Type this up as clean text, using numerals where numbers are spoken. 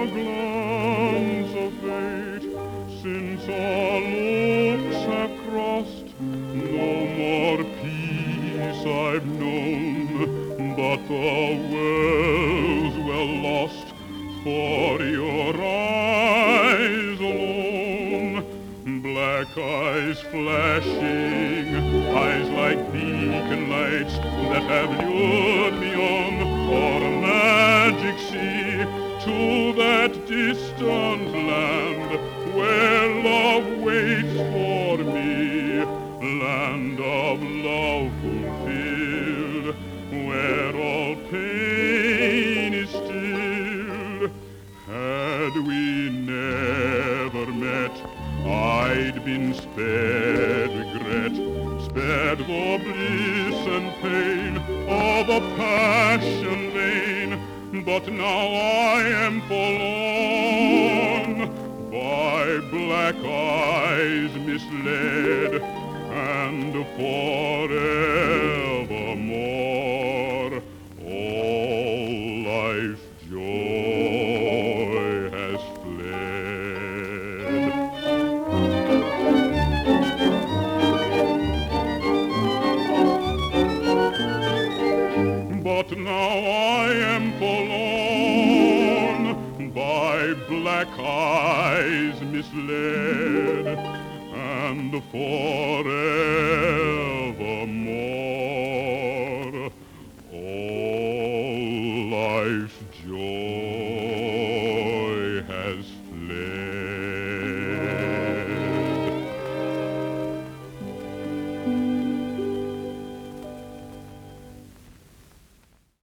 glance of fate, since our looks have crossed, no more peace I've known, but the world's well lost for your eyes alone. Black eyes flashing, eyes like beacon lights that have lured me on o'er a magic sea to that distant land where love waits for me, land of love fulfilled, where all pain is stilled. Had we never met, I'd been spared regret, spared the bliss and pain of a passion vain. But now I am forlorn, by black eyes misled, and forevermore all life's joy has fled. But now I am forlorn, by black eyes misled, and forevermore all life's